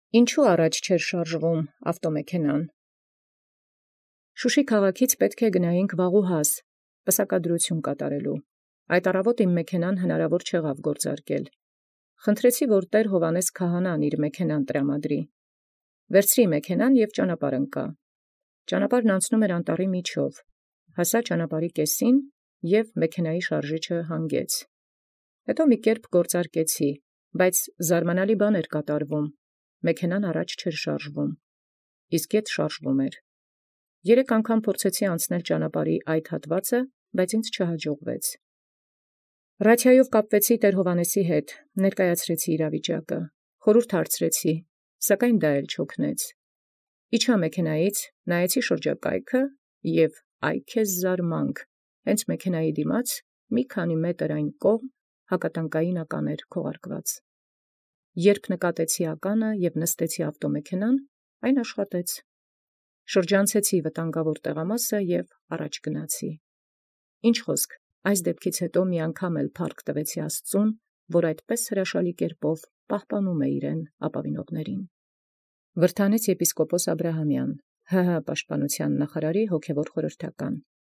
Ինչու առաջ չէր շարժվում ավտոմեքենան։ Շուշի քաղաքից պետք է գնայինք Վաղուհաս պսակադրություն կատարելու։ Այդ առավոտ իմ մեքենան հնարավոր չեղավ գործարկել։ Խնդրեցի, որ տեր Հովհաննես քահանան իր մեքենան տրամադրի։ Վերցրի մեքենան և ճանապարհ ընկա։ Ճանապարհն անցնում էր անտառի միջով։ Հասա ճանապարհի կեսին և մեքենայի շարժիչը հանգեց։ Հետո մի կերպ գործարկեցի, բայց զարմանալի բան էր կատարվում։ Մեքենան առաջ չէր շարժվում, իսկ ետ շարժվում էր։ 3 անգամ փորձեցի անցնել ճանապարհի այդ հատվածը, բայց ինձ չհաջողվեց։ Ռադիոյով կապվեցի տեր Հովհաննեսի հետ, ներկայացրեցի իրավիճակը, խորհուրդ հարցրեցի, սակայն դա էլ չօգնեց։ Իջա մեքենայից, նայեցի շրջակայքը և այ քեզ զարմանք, հենց մեքենայի դիմաց մի քանի մետր այն կողմ հակատանկային ական էր քողարկված։ Երբ նկատեցի ականը և նստեցի ավտոմեքենան, այն աշխատեց։ Շրջանցեցի վտանգավոր տեղամասը և առաջ գնացի։ Ինչ խոսք, այս դեպքից հետո մի անգամ էլ փառք տվեցի Աստծուն, որ այդպես հրաշալի կերպով պահպանում է իրեն ապավինողներին։ Վրդանեց եպիսկոպոս Աբրահամյան, ՀՀ պաշտպանության նախարարի հոգևոր խորհրդական։